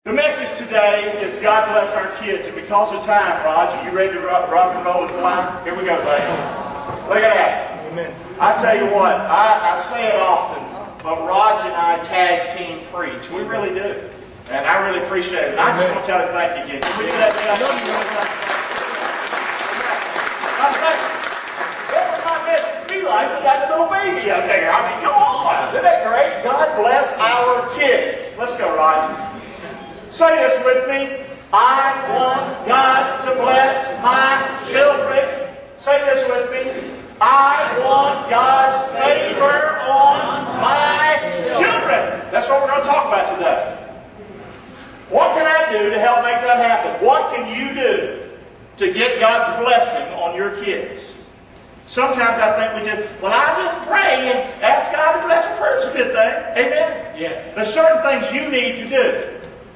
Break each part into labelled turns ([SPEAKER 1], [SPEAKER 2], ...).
[SPEAKER 1] The message today is God bless our kids. And because of time, Raj, are you ready to rock and roll and fly? Here we go, buddy. Look at that.
[SPEAKER 2] Amen.
[SPEAKER 1] I tell you what, I say it often, but Raj and I tag team preach. We really do. And I really appreciate it. I just want to tell you thank you again. Can we do that today? What would my message be like with that little baby out there? I mean, come on. Isn't that great? God bless our kids. Let's go, Raj. Say this with me. I want God to bless my children. Say this with me. I want God's favor on my children. That's what we're going to talk about today. What can I do to help make that happen? What can you do to get God's blessing on your kids? Sometimes I think we just, I just pray and ask God to bless them. Prayer's a good thing. Amen?
[SPEAKER 2] Yes.
[SPEAKER 1] There's certain things you need to do.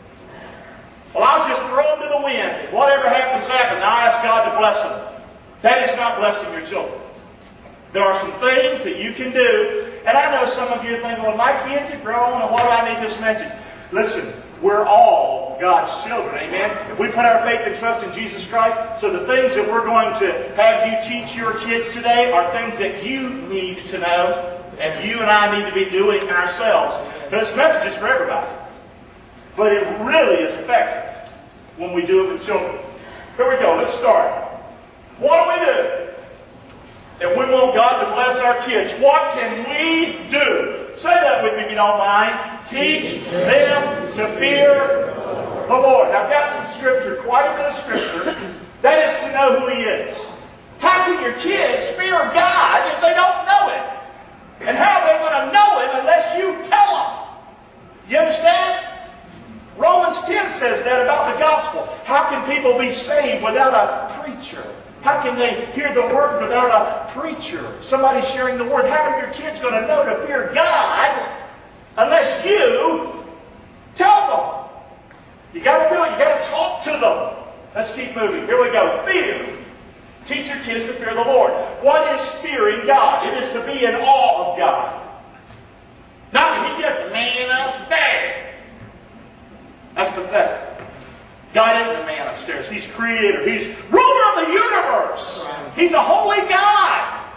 [SPEAKER 1] I'll just throw them to the wind. Whatever happens, happens. I ask God to bless them. That is not blessing your children. There are some things that you can do. And I know some of you are thinking, my kids are grown, and why do I need this message? Listen, we're all God's children. Amen? If we put our faith and trust in Jesus Christ, so the things that we're going to have you teach your kids today are things that you need to know, and you and I need to be doing ourselves. But this message is for everybody. But it really is effective when we do it with children. Here we go. Let's start. What do we do if we want God to bless our kids? What can we do? Say that with me if you don't mind. Teach them to fear the Lord. Now, I've got some scripture, quite a bit of scripture. That is to know who He is. How can your kids fear God if they don't know Him? And how are they going to know Him unless you tell them? You understand? Romans 10 says that about the gospel. How can people be saved without a preacher? How can they hear the word without a preacher? Somebody sharing the word. How are your kids going to know to fear God unless you tell them? You got to do it. You got to talk to them. Let's keep moving. Here we go. Fear. Teach your kids to fear the Lord. What is fearing God? It is to be in awe of God. Not that He just man upstairs. That's pathetic. God isn't a man upstairs. He's creator. He's ruler of the universe. He's a holy God.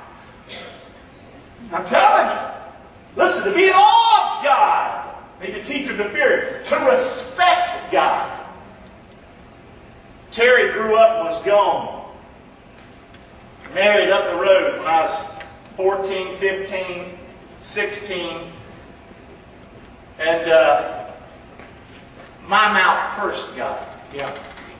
[SPEAKER 1] I'm telling you. Listen, to be in awe of God. Need to teach them to fear Him. To respect God. Terry grew up and was gone. Married up the road when I was 14, 15, 16. And my mouth cursed God.
[SPEAKER 2] Yeah.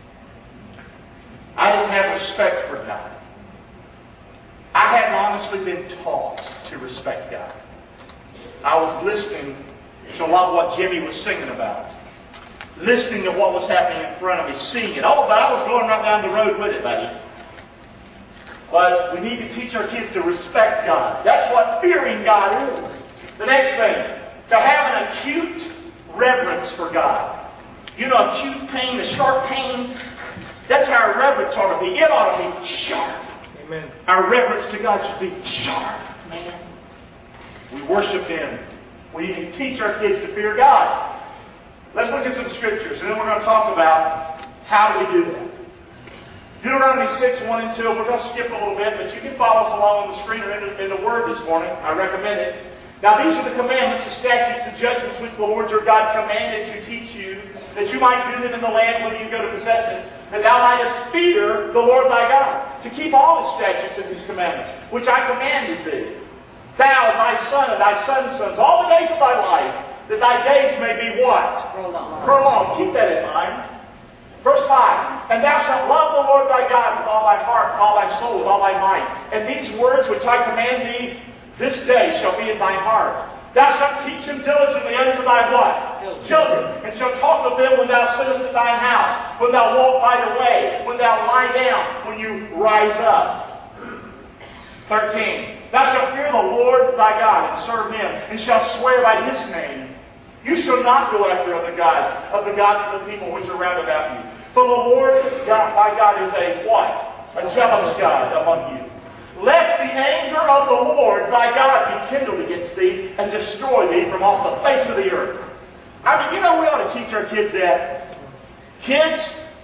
[SPEAKER 1] I didn't have respect for God. I hadn't honestly been taught to respect God. I was listening to a lot of what Jimmy was singing about. Listening to what was happening in front of me, seeing it. Oh, but I was going right down the road with it, buddy. But we need to teach our kids to respect God. That's what fearing God is. The next thing, to have an acute reverence for God. You know, acute pain, a sharp pain. That's how our reverence ought to be. It ought to be sharp.
[SPEAKER 2] Amen.
[SPEAKER 1] Our reverence to God should be sharp, man. We worship Him. We need to teach our kids to fear God. Let's look at some scriptures, and then we're going to talk about how do we do that. Deuteronomy 6, 1 and 2. We're going to skip a little bit, but you can follow us along on the screen or in the Word this morning. I recommend it. Now these are the commandments, the statutes, and judgments which the Lord your God commanded to teach you, that you might do them in the land where you go to possess it, that thou mightest fear the Lord thy God, to keep all His statutes and His commandments, which I commanded thee. Thou and thy son and thy son's sons, all the days of thy life, that thy days may be what? Prolonged. Keep that in mind. Verse 5, and thou shalt love the Lord thy God with all thy heart, with all thy soul, with all thy might. And these words which I command thee this day shall be in thine heart. Thou shalt teach them diligently unto thy what? Children. And shalt talk of them when thou sittest in thine house, when thou walk by the way, when thou lie down, when you rise up. 13. Thou shalt fear the Lord thy God, and serve Him, and shalt swear by His name. You shall not go after other gods, of the the people which are round about you. For the Lord thy God is a what? A jealous God among you. Lest the anger of the Lord thy God be kindled against thee, and destroy thee from off the face of the earth. I mean, you know, we ought to teach our kids that. Kids,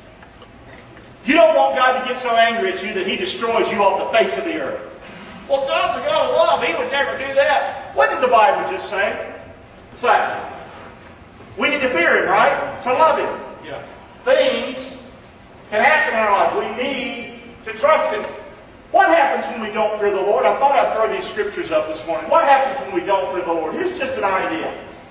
[SPEAKER 1] you don't want God to get so angry at you that He destroys you off the face of the earth. Well, God's a God of love. He would never do that. What did the Bible just say? Exactly. We need to fear Him, right? To love Him.
[SPEAKER 2] Yeah.
[SPEAKER 1] Things can happen in our life. We need to trust Him. What happens when we don't fear the Lord? I thought I'd throw these scriptures up this morning. What happens when we don't fear the Lord? Here's just an idea.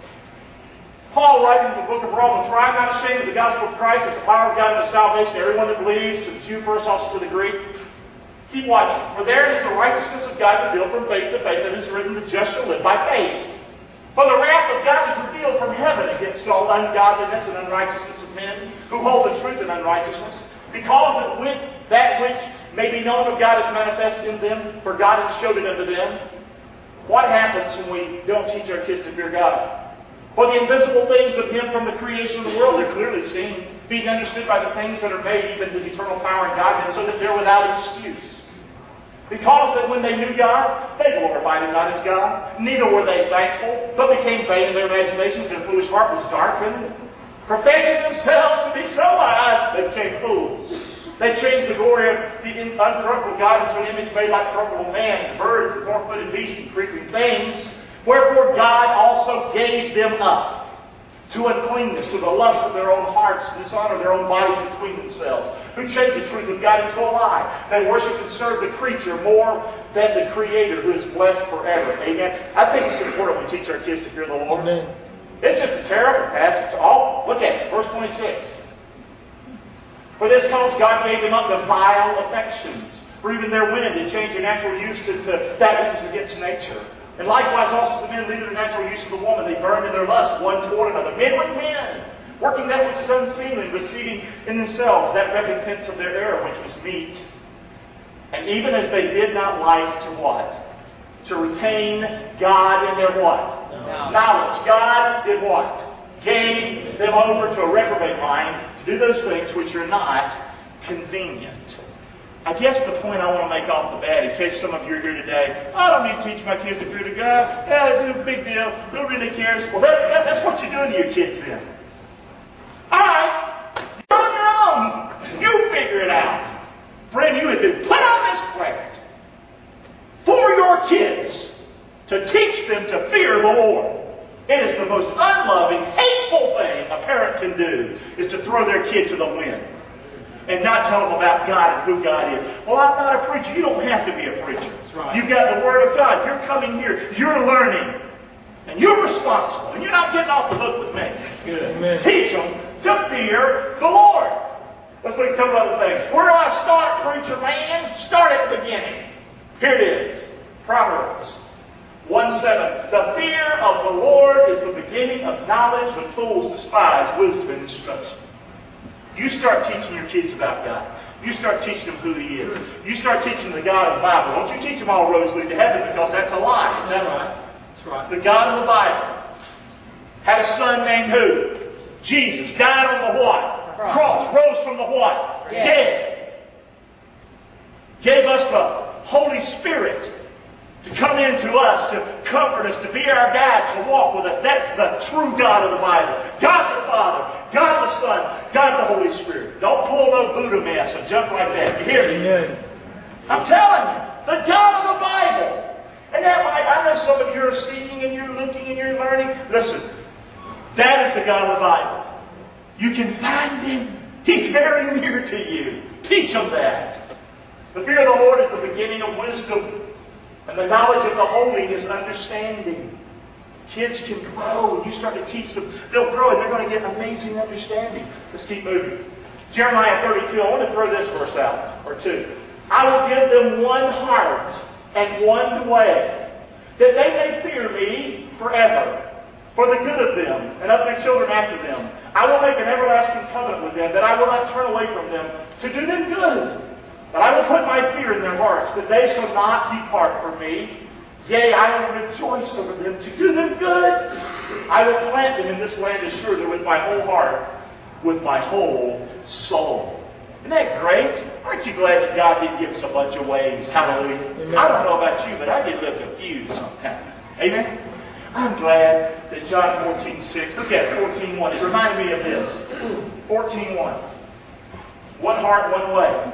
[SPEAKER 1] Paul, writing in the book of Romans, "For I am not ashamed of the gospel of Christ, it's the power of God unto salvation to everyone that believes, to the Jew first, also to the Greek." Keep watching. "For there is the righteousness of God revealed from faith to faith, that is written, the just shall live by faith. For the wrath of God is revealed from heaven against all ungodliness and unrighteousness of men, who hold the truth in unrighteousness, because that which may be known of God is manifested in them, for God has showed it unto them." What happens when we don't teach our kids to fear God? For the invisible things of Him from the creation of the world are clearly seen, being understood by the things that are made, even His eternal power and godliness, so that they're without excuse. Because that when they knew God, they glorified Him not as God, neither were they thankful, but became vain in their imaginations, and their foolish heart was darkened. Professing themselves to be so wise, they became fools. They changed the glory of the uncorruptible God into an image made like corruptible man, and birds, and four-footed beasts, and creeping things. Wherefore God also gave them up to uncleanness, to the lust of their own hearts, to dishonor their own bodies between themselves, who changed the truth of God into a lie. They worship and serve the creature more than the Creator, who is blessed forever. Amen. I think it's important we teach our kids to fear the Lord.
[SPEAKER 2] Amen.
[SPEAKER 1] It's just a terrible passage. Look at it, verse 26. "For this cause God gave them up to vile affections, for even their wind had changed their natural use to that which is against nature. And likewise also the men leaving the natural use of the woman, they burned in their lust one toward another, men with men, working that which is unseemly, receiving in themselves that recompense of their error, which was meat. And even as they did not like to" what? To retain God in their what? Knowledge. God did what? Gave them over to a reprobate mind to do those things which are not convenient. I guess the point I want to make off the bat, in case some of you are here today, "I don't need to teach my kids to fear to God. Yeah, it's a big deal. Who really cares?" Well, that's what you're doing to your kids then. All right, you're on your own. You figure it out. Friend, you have been put on this planet for your kids to teach them to fear the Lord. It is the most unloving, hateful thing a parent can do, is to throw their kid to the wind and not tell them about God and who God is. "Well, I'm not a preacher." You don't have to be a preacher.
[SPEAKER 2] That's right.
[SPEAKER 1] You've got the Word of God. You're coming here. You're learning. And you're responsible. And you're not getting off the hook with me.
[SPEAKER 2] Good. Amen.
[SPEAKER 1] Teach them to fear the Lord. Let's look at a couple other things. Where do I start, preacher man? Start at the beginning. Here it is. Proverbs 1:7. "The fear of the Lord is the beginning of knowledge, but fools despise wisdom and instruction." You start teaching your kids about God. You start teaching them who He is. You start teaching them the God of the Bible. Don't you teach them all roads lead to heaven, because that's a lie.
[SPEAKER 2] That's right. That's right.
[SPEAKER 1] The God of the Bible had a son named who? Jesus. Died on the what? Cross. Rose from the what? Dead. Gave us the Holy Spirit to come into us, to comfort us, to be our guide, to walk with us. That's the true God of the Bible. God the Father, God the Son, God the Holy Spirit. Don't pull no Buddha mess or jump like that. You hear me?
[SPEAKER 2] Amen.
[SPEAKER 1] I'm telling you, the God of the Bible. And that might, I know some of you are seeking and you're looking and you're learning. Listen, that is the God of the Bible. You can find Him. He's very near to you. Teach them that. The fear of the Lord is the beginning of wisdom. And the knowledge of the holy is understanding. Kids can grow. And you start to teach them. They'll grow and they're going to get amazing understanding. Let's keep moving. Jeremiah 32. I want to throw this verse out, or two. "I will give them one heart and one way, that they may fear me forever, for the good of them and of their children after them. I will make an everlasting covenant with them, that I will not turn away from them, to do them good. But I will put my fear in their hearts, that they shall not depart from me. Yea, I will rejoice over them, to do them good. I will plant them in this land assuredly with my whole heart, with my whole soul." Isn't that great? Aren't you glad that God didn't give us a bunch of ways? Hallelujah. Amen. I don't know about you, but I get a little confused sometimes. Amen? I'm glad that John 14:6, look at 14:1. It reminded me of this. 14:1. One heart, one way.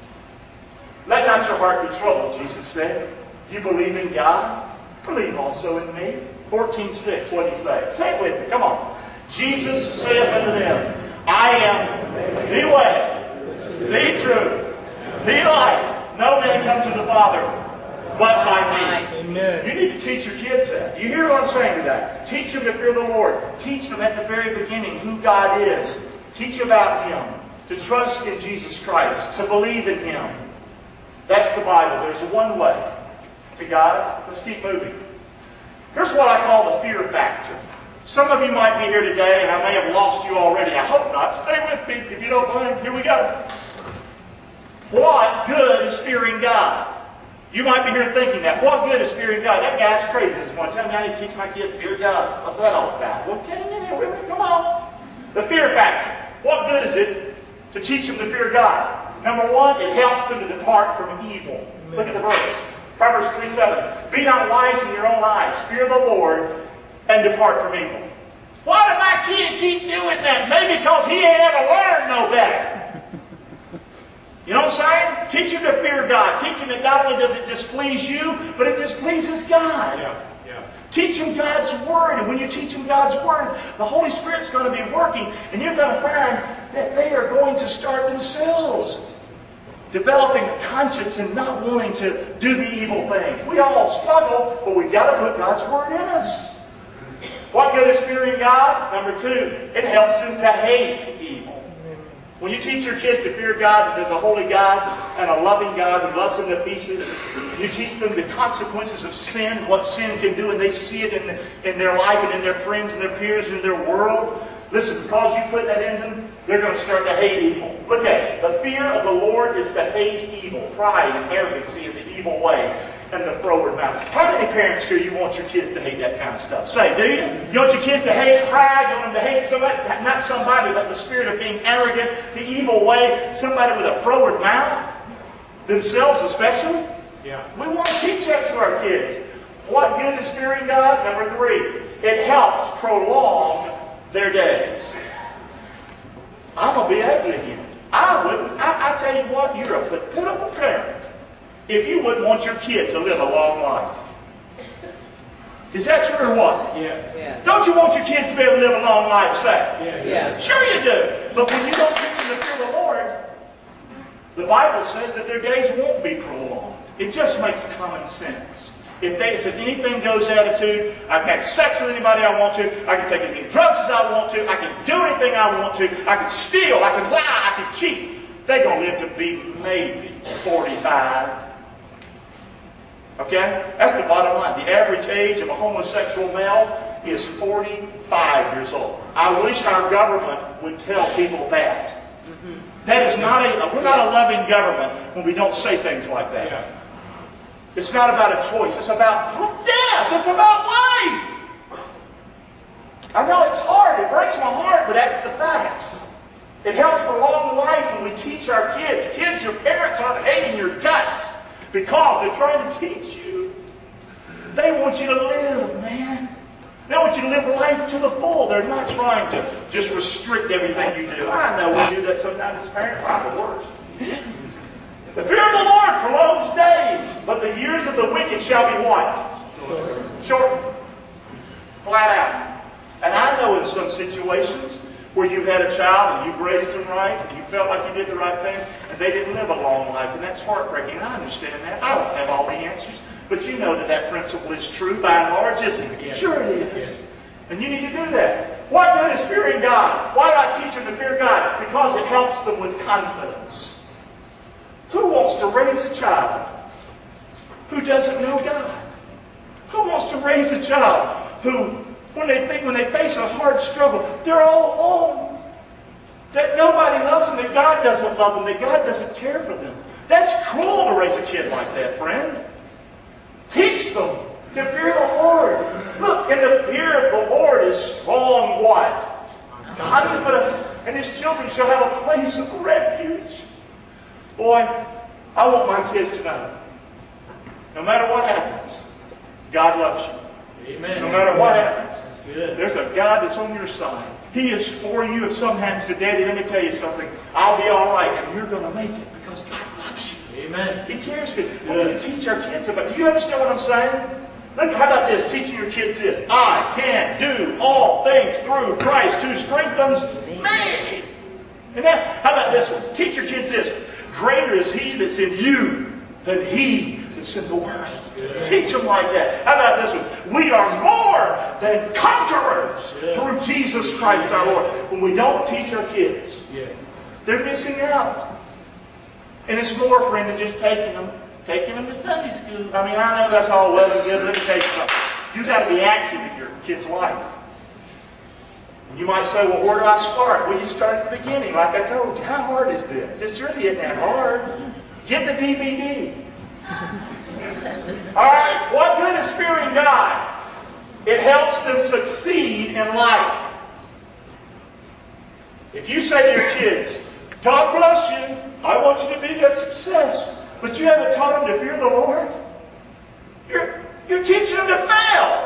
[SPEAKER 1] Let not your heart be troubled, Jesus said. You believe in God? Believe also in me. 14:6, what did he say? Say it with me, come on. Jesus saith unto them, I am the way, the truth, the life. No man comes to the Father but by me.
[SPEAKER 2] Amen.
[SPEAKER 1] You need to teach your kids that. You hear what I'm saying today? Teach them to fear the Lord. Teach them at the very beginning who God is. Teach about Him. To trust in Jesus Christ. To believe in Him. That's the Bible. There's one way to God. Let's keep moving. Here's what I call the fear factor. Some of you might be here today, and I may have lost you already. I hope not. Stay with me if you don't mind. Here we go. What good is fearing God? You might be here thinking that. What good is fearing God? That guy's crazy. This one. Tell me how to teach my kids to fear God. What's that all about? Well, get in here with me. Come on. The fear factor. What good is it to teach them to fear God? Number one, it helps them to depart from evil. Look at the verse. Proverbs 3:7. Be not wise in your own eyes. Fear the Lord and depart from evil. Why do my kid keep doing that? Maybe because he ain't ever learned no better. You know what I'm saying? Teach him to fear God. Teach him that not only does it displease you, but it displeases God.
[SPEAKER 2] Yeah.
[SPEAKER 1] Teach him God's Word. And when you teach him God's Word, the Holy Spirit's going to be working. And you're going to find that they are going to start themselves developing a conscience and not wanting to do the evil things. We all struggle, but we've got to put God's Word in us. What good is fearing God? Number two, it helps them to hate evil. When you teach your kids to fear God, that there's a holy God and a loving God who loves them to pieces, you teach them the consequences of sin, what sin can do, and they see it in their life and in their friends and their peers and in their world. Listen, because you put that in them, they're going to start to hate evil. Look at it. The fear of the Lord is to hate evil, pride and arrogancy and the evil way and the froward mouth. How many parents here you want your kids to hate that kind of stuff? Say, do you? You want your kids to hate pride? You want them to hate somebody? Not somebody, but the spirit of being arrogant, the evil way, somebody with a froward mouth? Themselves especially?
[SPEAKER 2] Yeah.
[SPEAKER 1] We want to teach that to our kids. What good is fearing God? Number three, it helps prolong their days. I'm going to be ugly again. I wouldn't. I tell you what, you're a pitiful parent if you wouldn't want your kid to live a long life. Is that true or what?
[SPEAKER 2] Yes.
[SPEAKER 3] Yeah.
[SPEAKER 1] Don't you want your kids to be able to live a long life, say?
[SPEAKER 3] Yeah.
[SPEAKER 1] Sure you do. But when you don't teach them to fear the Lord, the Bible says that their days won't be prolonged. It just makes common sense. If it's an anything goes attitude, I can have sex with anybody I want to, I can take as many drugs as I want to, I can do anything I want to, I can steal, I can lie, I can cheat. They're going to live to be maybe 45. Okay? That's the bottom line. The average age of a homosexual male is 45 years old. I wish our government would tell people that. That is not we're not a loving government when we don't say things like that.
[SPEAKER 2] Yeah.
[SPEAKER 1] It's not about a choice. It's about death. It's about life. I know it's hard. It breaks my heart, but that's the facts. It helps prolong life when we teach our kids. Kids, your parents aren't hating your guts because they're trying to teach you. They want you to live, man. They want you to live life to the full. They're not trying to just restrict everything you do. I know we do that sometimes as parents. I'm the worst. The fear of the Lord prolongs days, but the years of the wicked shall be what? Shortened. Flat out. And I know in some situations where you've had a child and you've raised them right, and you felt like you did the right thing, and they didn't live a long life, and that's heartbreaking. I understand that. I don't have all the answers. But you know that principle is true by and large, isn't it?
[SPEAKER 2] Yes.
[SPEAKER 1] Sure it is. Yes. And you need to do that. What good is fearing God? Why do I teach them to fear God? Because it helps them with confidence. Who wants to raise a child who doesn't know God? Who wants to raise a child who, when they face a hard struggle, they're all alone? That nobody loves them, that God doesn't love them, that God doesn't care for them. That's cruel to raise a kid like that, friend. Teach them to fear the Lord. Look, and the fear of the Lord is strong what? Confidence. And His children shall have a place of refuge. Boy, I want my kids to know, no matter what happens, God loves you.
[SPEAKER 2] Amen.
[SPEAKER 1] No matter what happens.
[SPEAKER 2] That's good.
[SPEAKER 1] There's a God that's on your side. He is for you. If something happens to Daddy, let me tell you something. I'll be all right. And you're going to make it because God loves you.
[SPEAKER 2] Amen.
[SPEAKER 1] He cares for you. We need to teach our kids about it. Do you understand what I'm saying? Look, how about this? Teaching your kids this. I can do all things through Christ who strengthens me. And then, how about this one? Teach your kids this. Greater is He that's in you than he that's in the world. Yeah. Teach them like that. How about this one? We are more than conquerors through Jesus Christ our Lord. When we don't teach our kids, they're missing out. And it's more, friend, than just taking them to Sunday school. I mean, I know that's all well and good. Let me tell you something. You've got to be active in your kid's life. You might say, well, where do I start? Well, you start at the beginning, like I told you. How hard is this? This really isn't that hard. Get the DVD. All right? What good is fearing God? It helps them succeed in life. If you say to your kids, God bless you, I want you to be a success, but you haven't taught them to fear the Lord, you're teaching them to fail.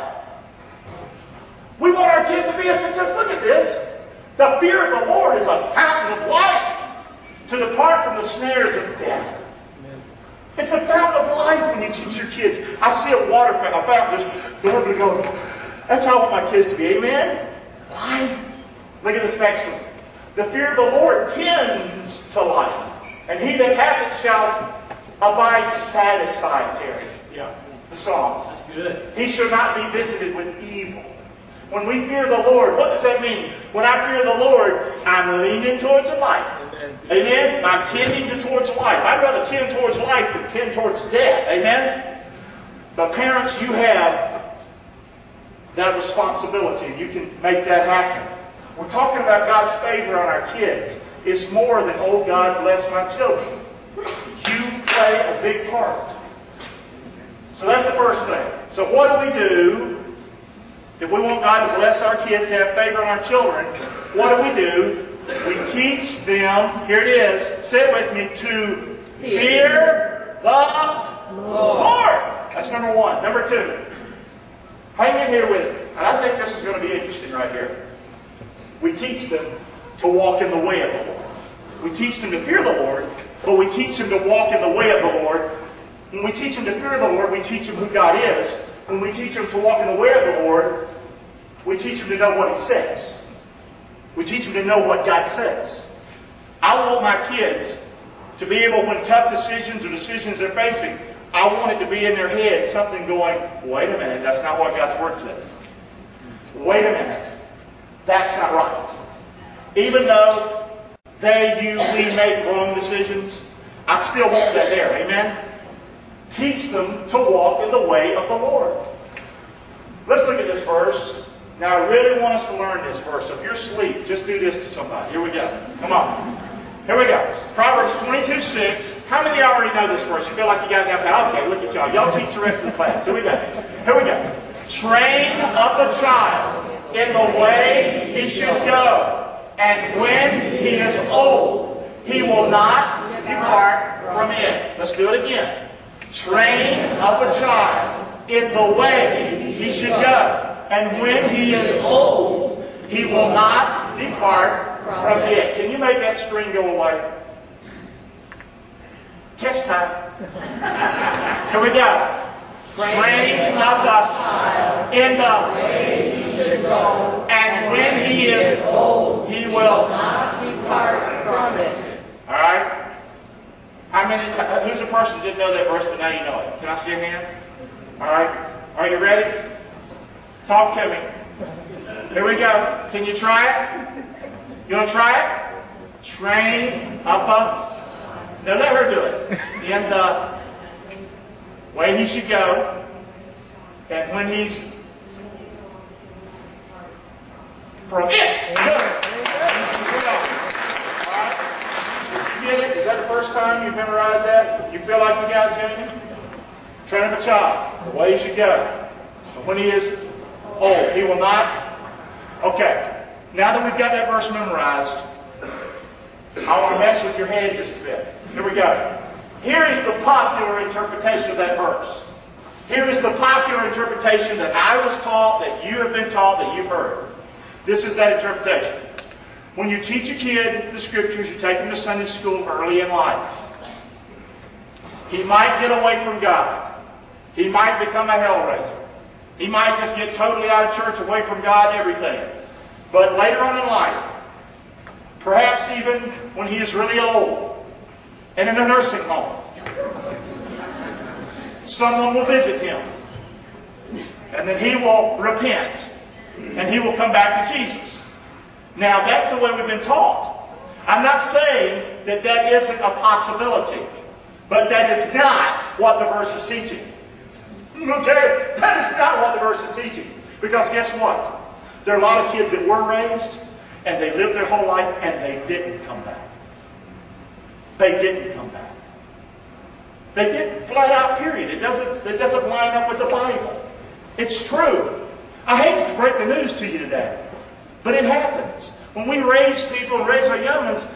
[SPEAKER 1] We want our kids to be a success. Look at this. The fear of the Lord is a fountain of life to depart from the snares of death. Amen. It's a fountain of life when you teach your kids. I see a water fountain, a fountain just going to go. That's how I want my kids to be. Amen? Life. Look at this next one. The fear of the Lord tends to life, and he that hath it shall abide satisfied, Terry.
[SPEAKER 2] Yeah.
[SPEAKER 1] The song.
[SPEAKER 2] That's good.
[SPEAKER 1] He shall not be visited with evil. When we fear the Lord, what does that mean? When I fear the Lord, I'm leaning towards the life. Amen? I'm tending towards life. I'd rather tend towards life than tend towards death. Amen? But parents, you have that responsibility. You can make that happen. We're talking about God's favor on our kids. It's more than, oh, God bless my children. You play a big part. So that's the first thing. So what do we do if we want God to bless our kids, to have favor on our children? What do? We teach them, here it is, say it with me, to fear the Lord. That's number one. Number two, hang in here with me. And I think this is going to be interesting right here. We teach them to walk in the way of the Lord. We teach them to fear the Lord, but we teach them to walk in the way of the Lord. When we teach them to fear the Lord, we teach them who God is. When we teach them to walk in the way of the Lord, we teach them to know what He says. We teach them to know what God says. I want my kids to be able, when tough decisions or decisions they're facing, I want it to be in their head something going, wait a minute, that's not what God's Word says. Wait a minute, that's not right. Even though we make wrong decisions, I still want that there. Amen? Teach them to walk in the way of the Lord. Let's look at this verse. Now, I really want us to learn this verse. So if you're asleep, just do this to somebody. Here we go. Come on. Here we go. Proverbs 22:6. How many of you already know this verse? You feel like you got to have that? Okay, look at y'all. Y'all teach the rest of the class. Here we go. Here we go. Train up a child in the way he should go. And when he is old, he will not depart from it. Let's do it again. Train up a child in the way he should go. And when he is old, he will not depart from it. Can you make that screen go away? Test time. Here we go. Train up a child in the way he should go. And when he is old, he will not depart from it. All right? Who's the person who didn't know that verse, but now you know it? Can I see a hand? All right. Are you ready? Talk to me. Here we go. Can you try it? You want to try it? Train up a... Now let her do it. In the way he should go. And when he's... From it. Good. Get it? Is that the first time you've memorized that? You feel like you got it, Jamie? Train up a child. The way he should go. But when he is old, he will not. Okay. Now that we've got that verse memorized, I want to mess with your head just a bit. Here we go. Here is the popular interpretation of that verse. Here is the popular interpretation that I was taught, that you have been taught, that you've heard. This is that interpretation. When you teach a kid the Scriptures, you take him to Sunday school early in life. He might get away from God. He might become a hellraiser. He might just get totally out of church, away from God, everything. But later on in life, perhaps even when he is really old and in a nursing home, someone will visit him. And then he will repent. And he will come back to Jesus. Now, that's the way we've been taught. I'm not saying that that isn't a possibility. But that is not what the verse is teaching. Okay? That is not what the verse is teaching. Because guess what? There are a lot of kids that were raised, and they lived their whole life, and they didn't come back. They didn't come back. They didn't. Flat out, period. It doesn't line up with the Bible. It's true. I hate to break the news to you today, but it happens. When we raise people and raise our young ones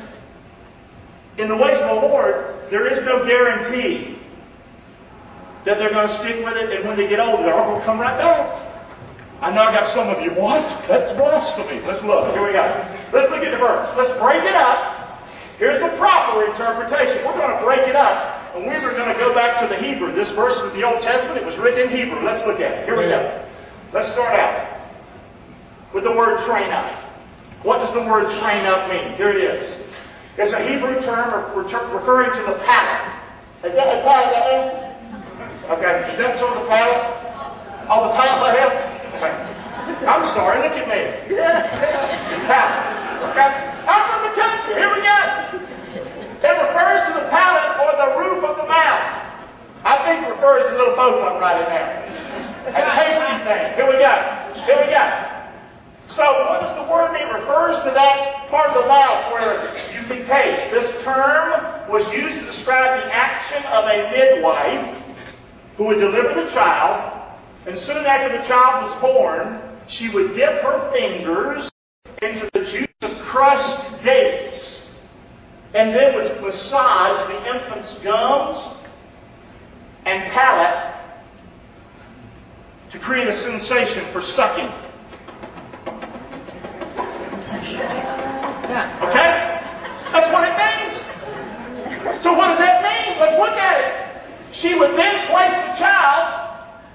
[SPEAKER 1] in the ways of the Lord, there is no guarantee that they're going to stick with it, and when they get older, they're all going to come right back. I know I got some of you, what? That's blasphemy. Let's look. Here we go. Let's look at the verse. Let's break it up. Here's the proper interpretation. We're going to break it up, and we're going to go back to the Hebrew. This verse is the Old Testament. It was written in Hebrew. Let's look at it. Here we go. Let's start out with the word train up. What does the word train up mean? Here it is. It's a Hebrew term referring to the palate. Is that a palate? Okay, is that sort of the palate? Oh, the palate there? Okay. I'm sorry, look at me. Palate. Okay? I'm from the country. Here we go. It refers to the palate or the roof of the mouth. I think it refers to a little boat one right in there. A tasty thing. Here we go. Here we go. So what does the word mean? It refers to that part of the mouth where you can taste. This term was used to describe the action of a midwife who would deliver the child, and soon after the child was born, she would dip her fingers into the juice of crushed dates, and then would massage the infant's gums and palate to create a sensation for sucking. Okay? That's what it means. So what does that mean? Let's look at it. She would then place the child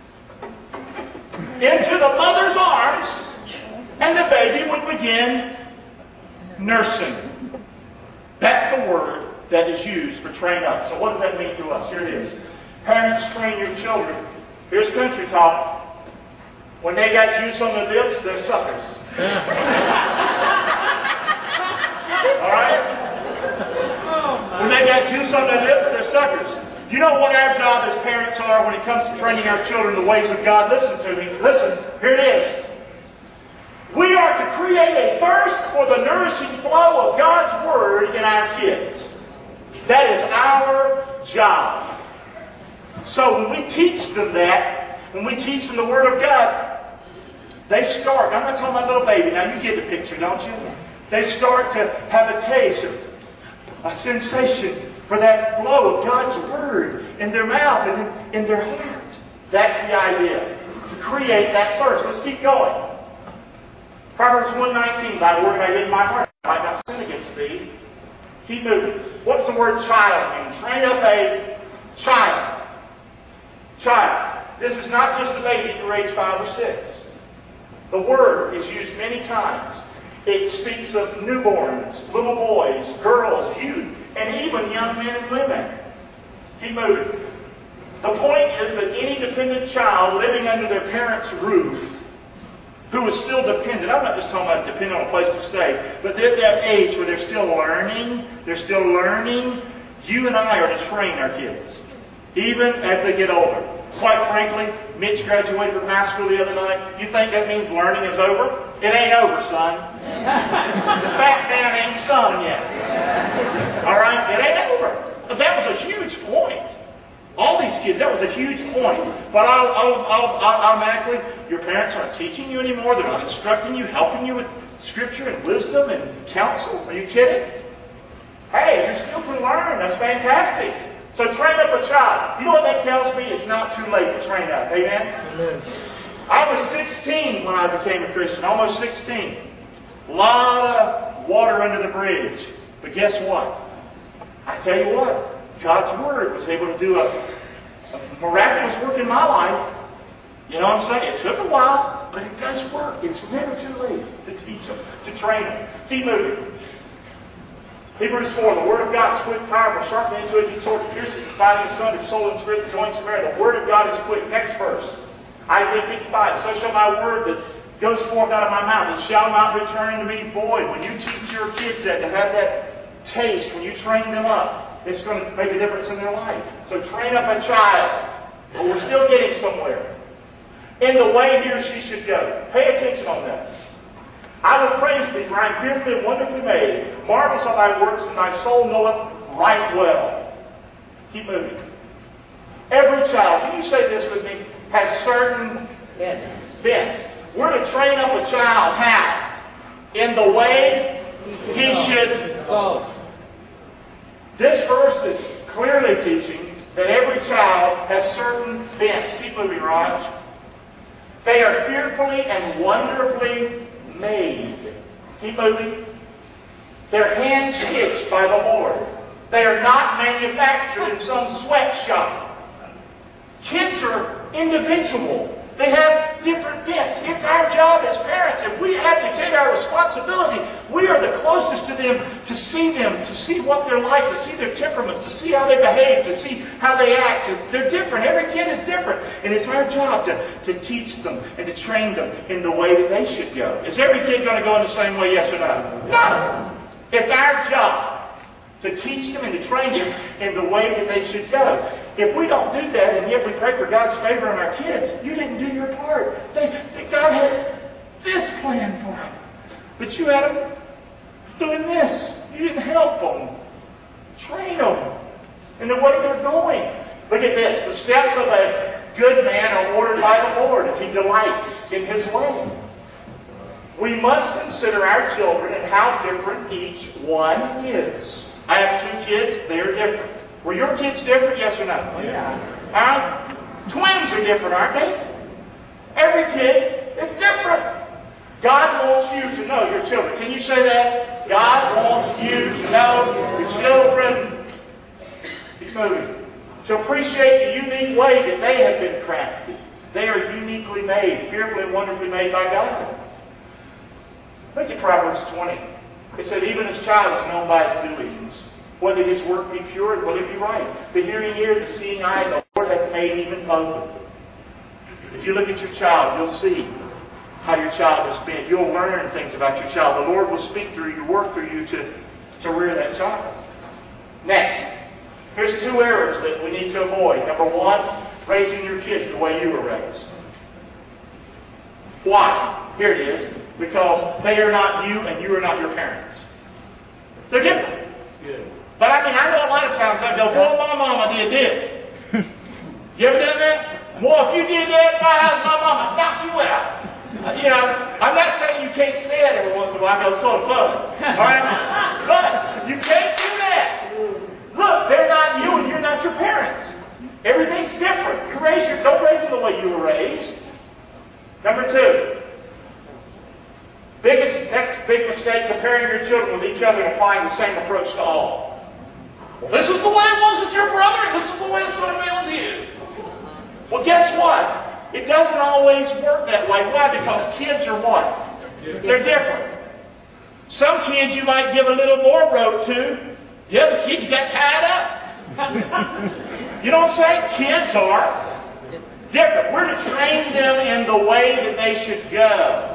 [SPEAKER 1] into the mother's arms, and the baby would begin nursing. That's the word that is used for train up. So what does that mean to us? Here it is. Parents, train your children. Here's country talk. When they got juice on their lips, they're suckers. Alright? When they got juice on their lips, they're suckers. You know what our job as parents are when it comes to training our children in the ways of God? Listen to me. Listen. Here it is. We are to create a thirst for the nourishing flow of God's Word in our kids. That is our job. So when we teach them that, when we teach them the Word of God, they start, I'm not talking about little baby, now you get the picture, don't you? They start to have a taste, a sensation for that flow of God's Word in their mouth and in their heart. That's the idea, to create that thirst. Let's keep going. Proverbs 1:19, thy word I hid in my heart, I might not sin against thee. Keep moving. What's the word child mean? Train up a child. Child. This is not just a baby through age 5 or 6. The word is used many times. It speaks of newborns, little boys, girls, youth, and even young men and women. Keep moving. The point is that any dependent child living under their parents' roof who is still dependent, I'm not just talking about dependent on a place to stay, but they're at that age where they're still learning, you and I are to train our kids, even as they get older. Quite frankly, Mitch graduated from high school the other night. You think that means learning is over? It ain't over, son. The fat man ain't son yet. All right? It ain't over. That was a huge point. All these kids, that was a huge point. But automatically, your parents aren't teaching you anymore. They're not instructing you, helping you with Scripture and wisdom and counsel. Are you kidding? Hey, you're still to learn. That's fantastic. So train up a child. You know what that tells me? It's not too late to train up. Amen?
[SPEAKER 2] Amen.
[SPEAKER 1] I was 16 when I became a Christian. Almost 16. A lot of water under the bridge. But guess what? I tell you what. God's Word was able to do a miraculous work in my life. You know what I'm saying? It took a while, but it does work. It's never too late to teach them, to train them. Keep moving. Hebrews 4, the Word of God is quick, powerful, sharper than any two-edged sword, pierces, dividing asunder soul and spirit, joints and marrow. The Word of God is quick. Next verse. Isaiah 55. So shall my word that goes forth out of my mouth, it shall not return to me void. When you teach your kids that, to have that taste, when you train them up, it's going to make a difference in their life. So train up a child. But we're still getting somewhere. In the way he or she should go. Pay attention on this. I will praise thee, for I am fearfully and wonderfully made. Marvelous are thy works, and thy soul knoweth right well. Keep moving. Every child, can you say this with me, has certain bents. We're to train up a child how? In the way he should go. This verse is clearly teaching that every child has certain bents. Keep moving, Raj. They are fearfully and wonderfully made. Keep moving. They're hand-stitched by the Lord. They are not manufactured in some sweatshop. Kids are individual. They have different bents. It's our job as parents. If we abdicate our responsibility, we are the closest to them, to see what they're like, to see their temperaments, to see how they behave, to see how they act. They're different. Every kid is different. And it's our job to teach them and to train them in the way that they should go. Is every kid going to go in the same way, yes or no? No! It's our job to teach them and to train them in the way that they should go. If we don't do that, and yet we pray for God's favor on our kids, you didn't do your part. God had this plan for them. But you had them doing this. You didn't help them. Train them in the way they're going. Look at this. The steps of a good man are ordered by the Lord if he delights in his way. We must consider our children and how different each one is. I have 2 kids. They're different. Were your kids different? Yes or no? Yeah. Twins are different, aren't they? Every kid is different. God wants you to know your children. Can you say that? God wants you to know your children. Keep moving. To appreciate the unique way that they have been crafted. They are uniquely made, fearfully and wonderfully made by God. Look at Proverbs 20. It said, even as child is known by his doings, whether his work be pure and whether it be right. The hearing ear, the seeing eye, the Lord hath made even both. If you look at your child, you'll see how your child has been. You'll learn things about your child. The Lord will speak through you, work through you to rear that child. Next, here's 2 errors that we need to avoid. Number 1, raising your kids the way you were raised. Why? Here it is. Because they are not you and you are not your parents. They're different.
[SPEAKER 2] That's good.
[SPEAKER 1] But I know a lot of times I go, well, my mama did this. You ever done that? Well, if you did that, my mama knocked you out. I'm not saying you can't say that every once in a while because it's sort of fun. All right? But you can't do that. Look, they're not you and you're not your parents. Everything's different. Don't raise them the way you were raised. Number 2. Next big mistake, comparing your children with each other and applying the same approach to all. Well, this is the way it was with your brother, and this is the way it's going to be with you. Well, guess what? It doesn't always work that way. Why? Because kids are what? They're different. Some kids you might give a little more rope to. The other kids you got tied up. You know what I'm saying? Kids are different. We're to train them in the way that they should go.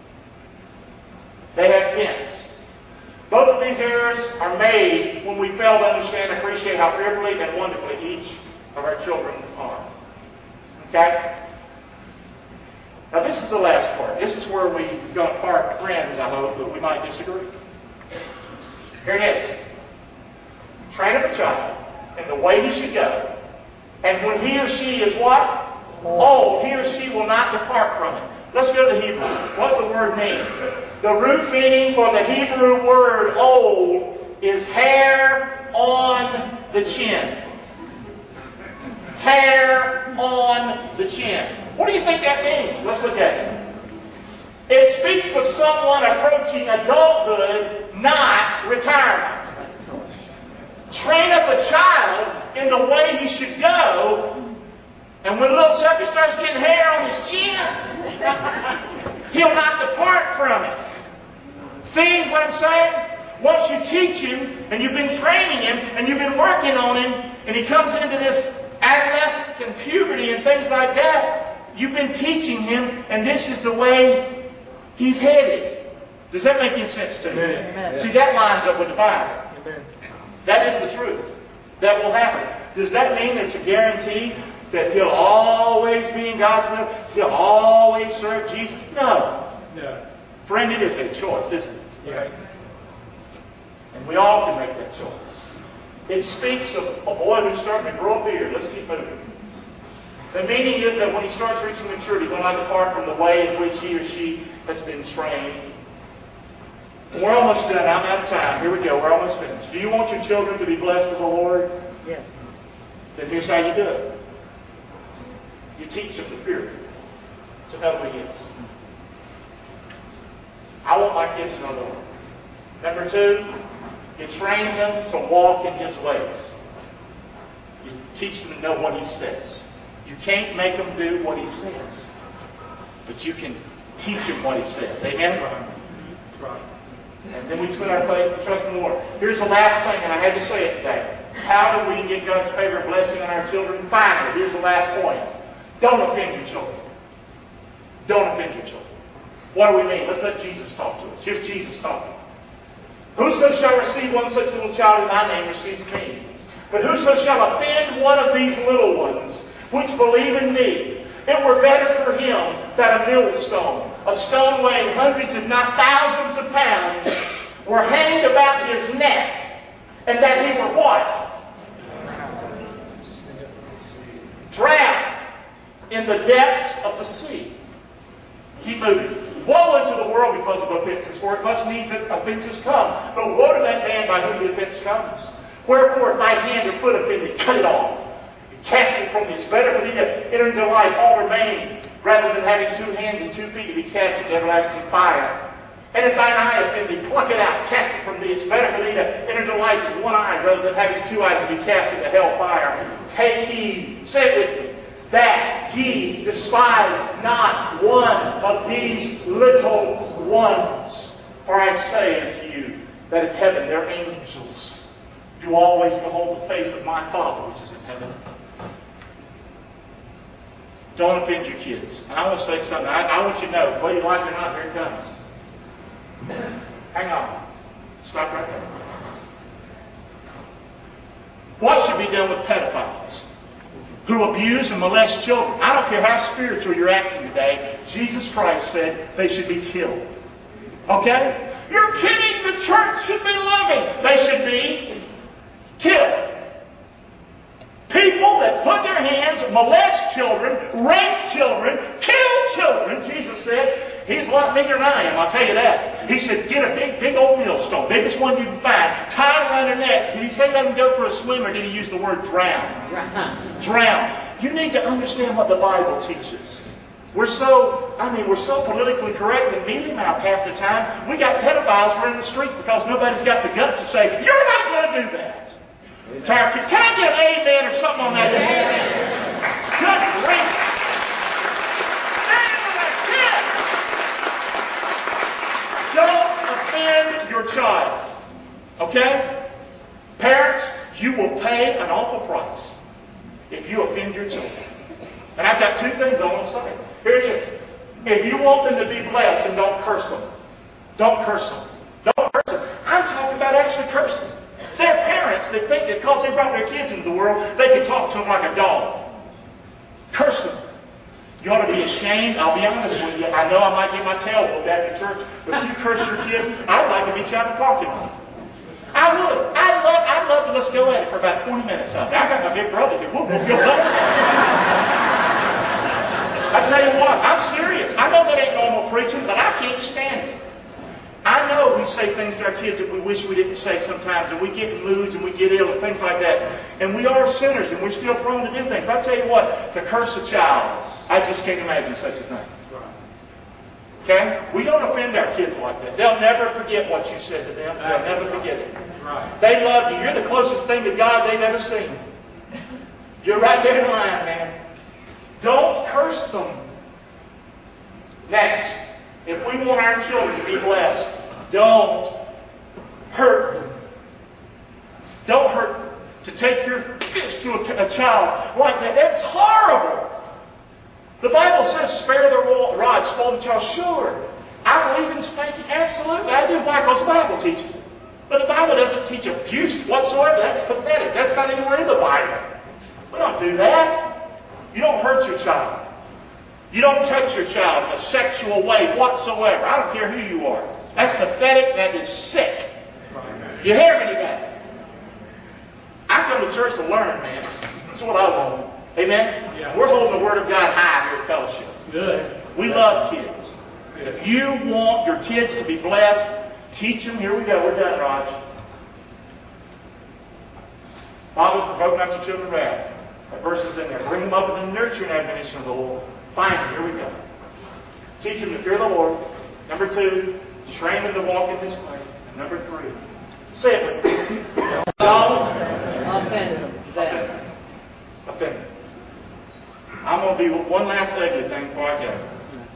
[SPEAKER 1] They have bents. Both of these errors are made when we fail to understand and appreciate how fearfully and wonderfully each of our children are. Okay? Now this is the last part. This is where we're going to part friends, I hope, but we might disagree. Here it is. Train up a child in the way he should go. And when he or she is what? Old, he or she will not depart from it. Let's go to Hebrew. What's the word mean? The root meaning for the Hebrew word old is hair on the chin. hair on the chin. What do you think that means? Let's look at it. It speaks of someone approaching adulthood, not retirement. Train up a child in the way he should go, and when little sucker starts getting hair on his chin, he'll not depart from it. See what I'm saying? Once you teach him, and you've been training him, and you've been working on him, and he comes into this adolescence and puberty and things like that, you've been teaching him, and this is the way he's headed. Does that make any sense to you?
[SPEAKER 2] Amen.
[SPEAKER 1] See, that lines up with the Bible.
[SPEAKER 2] Amen.
[SPEAKER 1] That is the truth. That will happen. Does that mean it's a guarantee that he'll always be in God's will? He'll always serve Jesus? No.
[SPEAKER 2] Yeah.
[SPEAKER 1] Friend, it is a choice, isn't it?
[SPEAKER 2] Yeah.
[SPEAKER 1] And we all can make that choice. It speaks of a boy who's starting to grow a beard. Let's keep moving. The meaning is that when he starts reaching maturity, he'll not depart from the way in which he or she has been trained. We're almost done. I'm out of time. Here we go. We're almost finished. Do you want your children to be blessed of the Lord?
[SPEAKER 3] Yes.
[SPEAKER 1] Then here's how you do it. You teach them the fear to know who He is. I want my kids to know the Lord. Number two, you train them to walk in His ways. You teach them to know what He says. You can't make them do what He says, but you can teach them what He says. Amen?
[SPEAKER 2] That's right.
[SPEAKER 1] And then we put our faith and trust in the Lord. Here's the last thing, and I had to say it today. How do we get God's favor and blessing on our children? Finally, here's the last point. Don't offend your children. Don't offend your children. What do we mean? Let's let Jesus talk to us. Here's Jesus talking. Whoso shall receive one such little child in my name receives me. But whoso shall offend one of these little ones, which believe in me, it were better for him that a millstone, a stone weighing hundreds if not thousands of pounds, were hanged about his neck, and that he were what? Drowned in the depths of the sea. Keep moving. Woe unto the world because of offenses, for it must needs that offenses come. But woe to that man by whom the offense comes. Wherefore, if thy hand or foot offended, cut it off. Cast it from thee. It's better for thee to enter into life all remaining, rather than having 2 hands and 2 feet to be cast into everlasting fire. And if thine eye offend thee, pluck it out, cast it from thee. It's better for thee to enter into life with 1 eye, rather than having 2 eyes to be cast into hell fire. Take heed, say it with me, that ye despise not one of these little ones. For I say unto you, that in heaven their angels do always behold the face of my Father which is in heaven. Don't offend your kids. And I want to say something. I want you to know, whether you like it or not, here it comes. Hang on. Stop right there. What should be done with pedophiles who abuse and molest children? I don't care how spiritual you're acting today. Jesus Christ said they should be killed. Okay? You're kidding. The church should be loving. They should be killed. People that put their hands, molest children, rape children, kill children, Jesus said, He's a lot bigger than I am, I'll tell you that. He said, get a big old millstone, biggest one you can find, tie it around their neck. Did He say let them go for a swim, or did He use the word drown? Drown. You need to understand what the Bible teaches. We're so politically correct and mealy-mouthed half the time. We got pedophiles running the streets because nobody's got the guts to say, you're not going to do that. To our kids. Can I get an amen or something on that? Good grief. Don't offend your child. Okay? Parents, you will pay an awful price if you offend your children. And I've got 2 things I want to say. Here it is. If you want them to be blessed, then don't curse them. Don't curse them. Don't curse them. I'm talking about actually cursing. There are parents that think that because they brought their kids into the world, they can talk to them like a dog. Curse them. You ought to be ashamed. I'll be honest with you. I know I might get my tail whooped after church, but if you curse your kids, I'd like to meet you out in the parking lot. I would. I'd love to let's go at it for about 20 minutes. I got my big brother here. Whoop, whoop, whoop. I tell you what, I'm serious. I know that ain't normal preaching, but I can't stand it. I I know we say things to our kids that we wish we didn't say sometimes, and we get in moods and we get ill and things like that. And we are sinners, and we're still prone to do things. But I tell you what, to curse a child, I just can't imagine such a thing. Okay? We don't offend our kids like that. They'll never forget what you said to them. They'll never forget it. They love you. You're the closest thing to God they've ever seen. You're right there in line, man. Don't curse them. Next, if we want our children to be blessed, don't hurt them. Don't hurt them. To take your fist to a child like that, that's horrible. The Bible says, spare the rod, spoil the child. Sure, I believe in spanking. Absolutely, I do. Why? Because the Bible teaches it. But the Bible doesn't teach abuse whatsoever. That's pathetic. That's not anywhere in the Bible. We don't do that. You don't hurt your child. You don't touch your child in a sexual way whatsoever. I don't care who you are. That's pathetic. That is sick. You hear me today? I come to church to learn, man. That's what I want. Amen? Yeah. We're holding the Word of God high here at Fellowship.
[SPEAKER 2] Good.
[SPEAKER 1] We love kids. If you want your kids to be blessed, teach them. Here we go. We're done, Raj. Fathers, provoke not your children to wrath. That verse is in there. Bring them up in the nurturing admonition of the Lord. Finally, here we go. Teach them to fear the Lord. Number 2, train them to walk in His way. And number 3, say it with me. Don't offend them. Offend them. I'm going to be one last ugly thing before I go.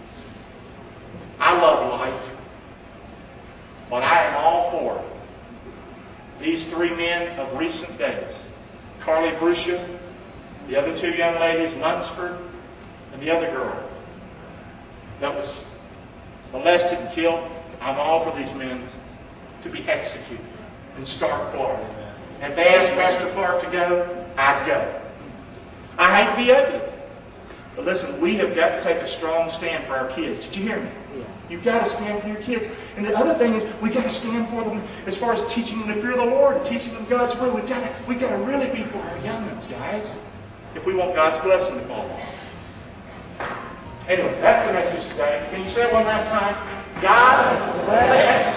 [SPEAKER 1] I love life. But I am all for these 3 men of recent days. Carly Brusha, the other 2 young ladies, Lunsford, and the other girl that was molested and killed. I'm all for these men to be executed in Stark, Florida. And if they asked Pastor Clark to go, I'd go. I hate to be ugly. But listen, we have got to take a strong stand for our kids. Did you hear me? Yeah. You've got to stand for your kids. And the other thing is, we've got to stand for them as far as teaching them to fear the Lord and teaching them God's will. We've got to really be for our young ones, guys, if we want God's blessing to fall on. Anyway, that's the message today. Can you say it one last time? God bless